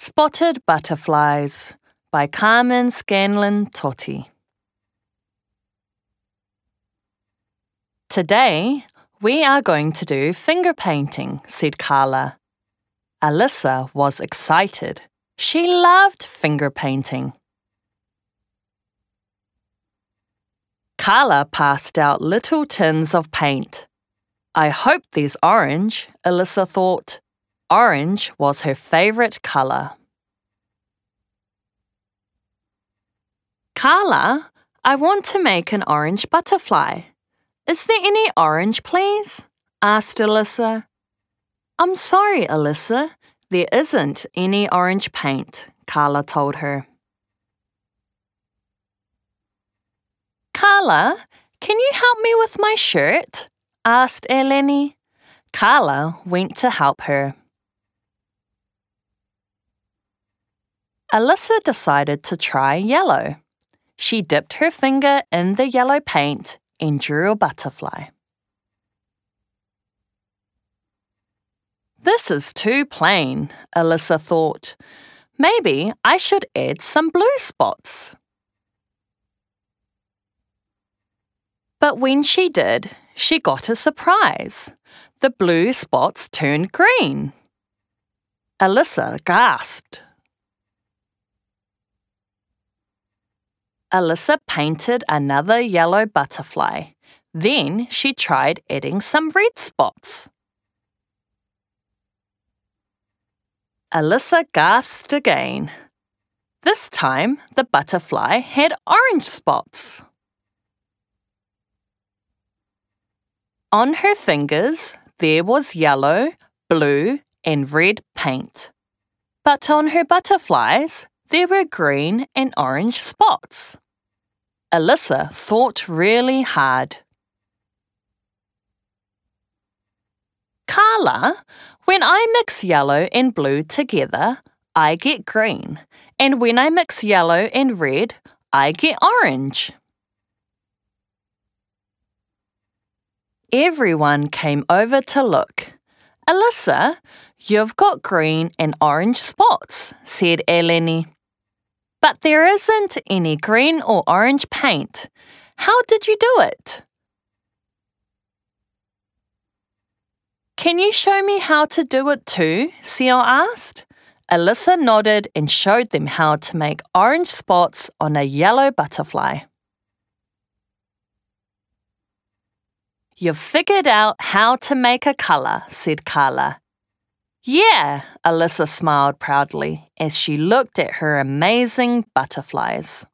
Spotted Butterflies by Carmen Scanlon Totti. Today, we are going to do finger painting, said Carla. Alyssa was excited. She loved finger painting. Carla passed out little tins of paint. I hope there's orange, Alyssa thought. Orange was her favourite colour. Carla, I want to make an orange butterfly. Is there any orange, please? Asked Alyssa. I'm sorry, Alyssa. There isn't any orange paint, Carla told her. Carla, can you help me with my shirt? Asked Eleni. Carla went to help her. Alyssa decided to try yellow. She dipped her finger in the yellow paint and drew a butterfly. This is too plain, Alyssa thought. Maybe I should add some blue spots. But when she did, she got a surprise. The blue spots turned green. Alyssa gasped. Alyssa painted another yellow butterfly. Then she tried adding some red spots. Alyssa gasped again. This time, the butterfly had orange spots. On her fingers, there was yellow, blue, and red paint. But on her butterflies, there were green and orange spots. Alyssa thought really hard. Carla, when I mix yellow and blue together, I get green. And when I mix yellow and red, I get orange. Everyone came over to look. Alyssa, you've got green and orange spots, said Eleni. But there isn't any green or orange paint. How did you do it? Can you show me how to do it too? Sion asked. Alyssa nodded and showed them how to make orange spots on a yellow butterfly. You've figured out how to make a colour, said Carla. Yeah, Alyssa smiled proudly as she looked at her amazing butterflies.